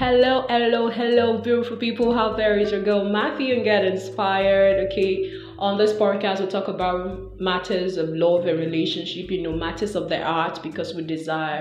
Hello, beautiful people. How there is your girl Matthew and Get Inspired. Okay, on this podcast, we'll talk about matters of love and relationship, matters of the heart because we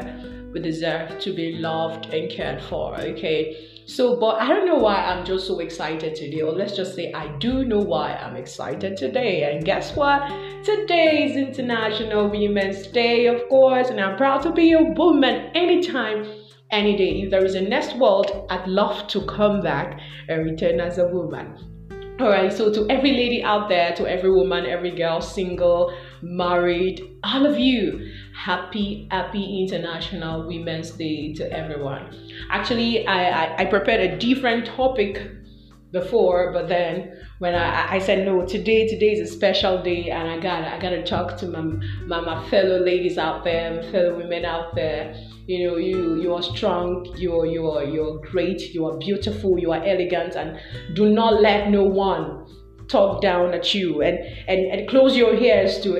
deserve to be loved and cared for. Okay, so, but I don't know why I'm just so excited today, or let's just say I do know why I'm excited today. And guess what? Today is International Women's Day, of course, and I'm proud to be a woman anytime. Any day. If there is a next world, I'd love to come back and return as a woman. Alright, so to every lady out there, to every woman, every girl, single, married, all of you, happy International Women's Day to everyone. Actually, I prepared a different topic before, but then when I said no, today is a special day, and I gotta talk to my fellow ladies out there, my fellow women out there. You are strong, you're great, you are beautiful, you are elegant, and do not let no one talk down at you and close your ears to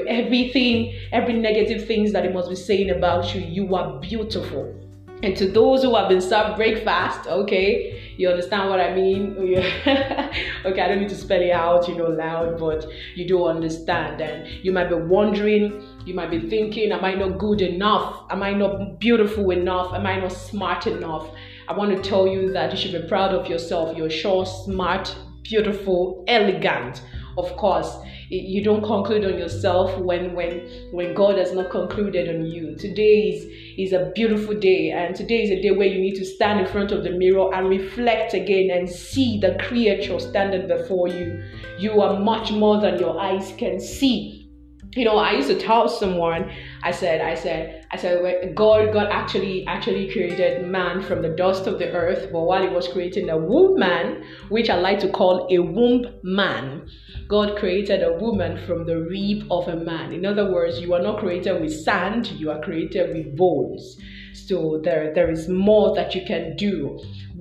every negative things that it must be saying about you. You are beautiful. And to those who have been served breakfast, okay, you understand what I mean? Okay, I don't need to spell it out, loud, but you do understand. And you might be wondering, you might be thinking, am I not good enough? Am I not beautiful enough? Am I not smart enough? I want to tell you that you should be proud of yourself. You're sure, smart, beautiful, elegant. Of course, you don't conclude on yourself when God has not concluded on you. Today is a beautiful day, and today is a day where you need to stand in front of the mirror and reflect again and see the creature standing before you. You are much more than your eyes can see. I used to tell someone, I said, God actually created man from the dust of the earth, but while he was creating a woman, which I like to call a womb man, God created a woman from the rib of a man. In other words, you are not created with sand, you are created with bones. So there is more that you can do.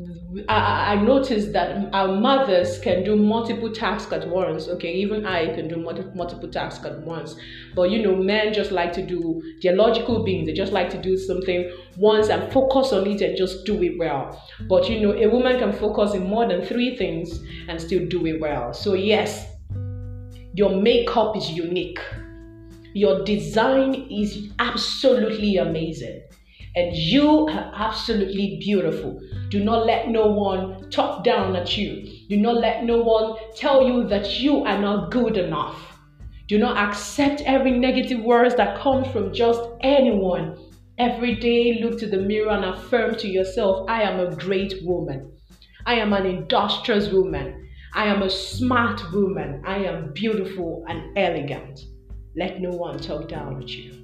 I noticed that our mothers can do multiple tasks at once. Okay, even I can do multiple tasks at once. But men just like to do, they're logical beings. They just like to do something once and focus on it and just do it well. But a woman can focus in more than 3 things and still do it well. So yes, your makeup is unique. Your design is absolutely amazing. And you are absolutely beautiful. Do not let no one talk down at you. Do not let no one tell you that you are not good enough. Do not accept every negative words that comes from just anyone. Every day, look to the mirror and affirm to yourself, I am a great woman. I am an industrious woman. I am a smart woman. I am beautiful and elegant. Let no one talk down at you.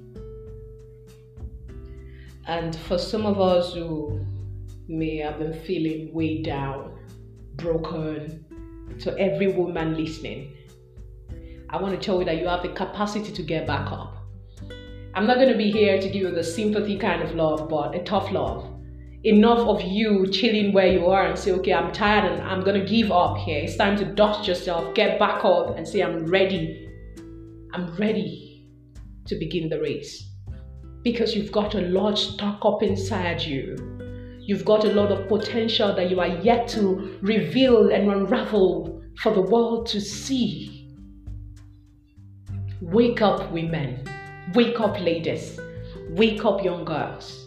And for some of us who may have been feeling way down, broken, to every woman listening, I want to tell you that you have the capacity to get back up. I'm not going to be here to give you the sympathy kind of love, but a tough love. Enough of you chilling where you are and say, okay, I'm tired and I'm going to give up here. It's time to dust yourself, get back up and say, I'm ready. I'm ready to begin the race. Because you've got a lot stuck up inside you. You've got a lot of potential that you are yet to reveal and unravel for the world to see. Wake up, women. Wake up, ladies. Wake up, young girls.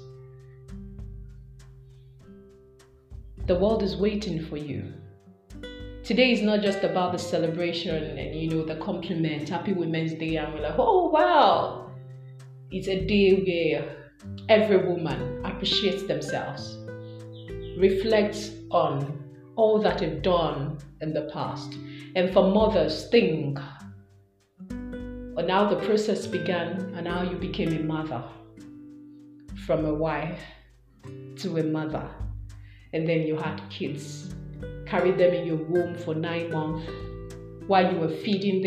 The world is waiting for you. Today is not just about the celebration and the compliment, Happy Women's Day, and we're like, oh wow. It's a day where every woman appreciates themselves, reflects on all that they've done in the past. And for mothers, think on how the process began and how you became a mother, from a wife to a mother. And then you had kids, carried them in your womb for 9 months while you were feeding.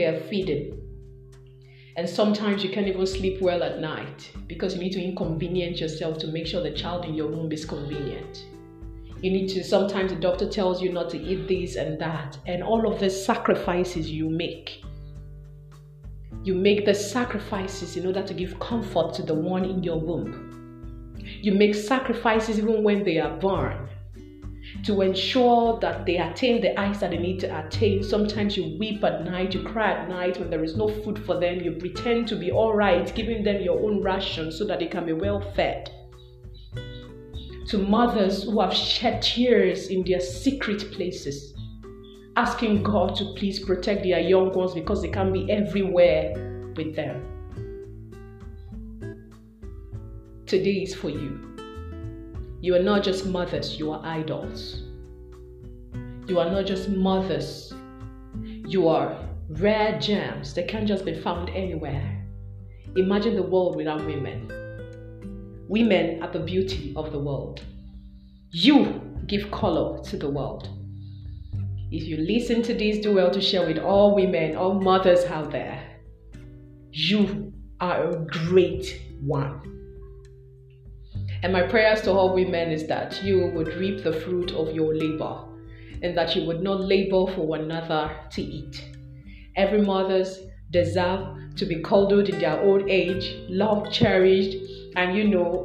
And sometimes you can't even sleep well at night because you need to inconvenience yourself to make sure the child in your womb is convenient. Sometimes the doctor tells you not to eat this and that, and all of the sacrifices you make. You make the sacrifices in order to give comfort to the one in your womb. You make sacrifices even when they are born. to ensure that they attain the heights that they need to attain. Sometimes you weep at night, you cry at night when there is no food for them. You pretend to be all right, giving them your own ration so that they can be well fed. To mothers who have shed tears in their secret places, asking God to please protect their young ones because they can't be everywhere with them. Today is for you. You are not just mothers, you are idols. You are not just mothers, you are rare gems that can't just be found anywhere. Imagine the world without women. Women are the beauty of the world. You give color to the world. If you listen to this, do well to share with all women, all mothers out there. You are a great one. And my prayers to all women is that you would reap the fruit of your labor and that you would not labor for one another to eat. Every mother's deserve to be cuddled in their old age, loved, cherished, and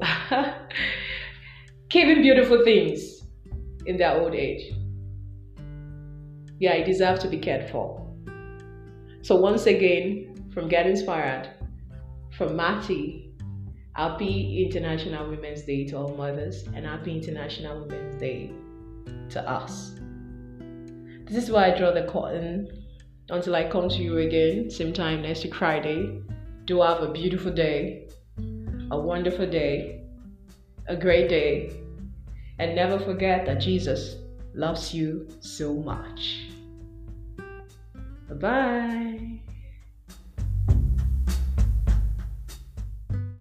giving beautiful things in their old age. Yeah, I deserve to be cared for. So once again, from Get Inspired, from Matty, happy International Women's Day to all mothers and happy International Women's Day to us. This is where I draw the curtain until I come to you again, same time next week Friday. Do have a beautiful day, a wonderful day, a great day, and never forget that Jesus loves you so much. Bye-bye.